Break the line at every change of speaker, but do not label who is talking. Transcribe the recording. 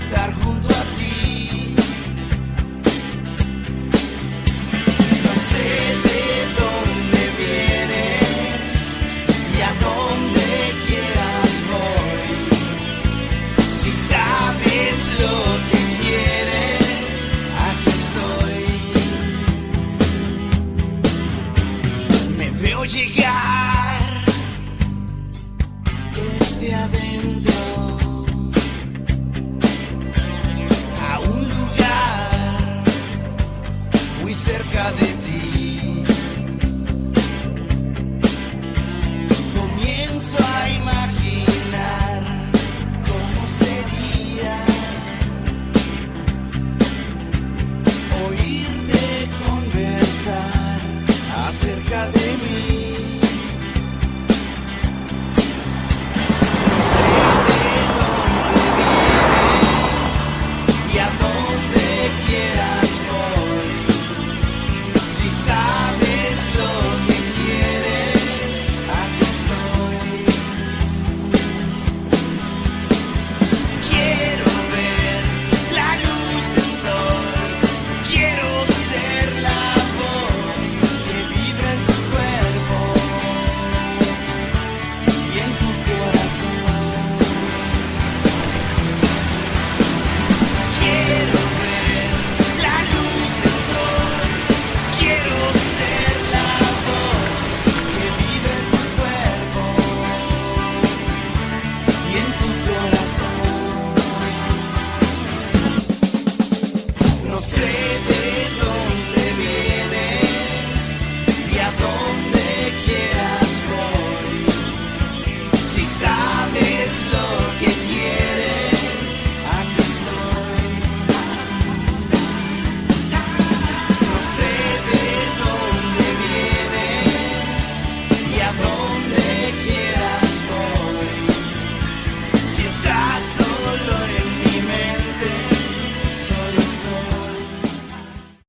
estar junto a ti. No sé de dónde vienes y a dónde quieras voy. Si sabes lo que quieres, aquí estoy. Me veo llegar desde adentro a un lugar muy cerca de ti. Comienzo a imaginar cómo sería oírte conversar acerca de mí. No sé de dónde vienes y a dónde quieras voy. Si sabes lo que quieres, aquí estoy. Quiero ver la luz del sol, quiero ser la voz que vibra en tu cuerpo y en tu corazón. Quiero ver la luz del sol, quiero ser la voz que vibra en tu cuerpo y en tu corazón. No sé de dónde vienes y a dónde quieras voy. Si sabes lo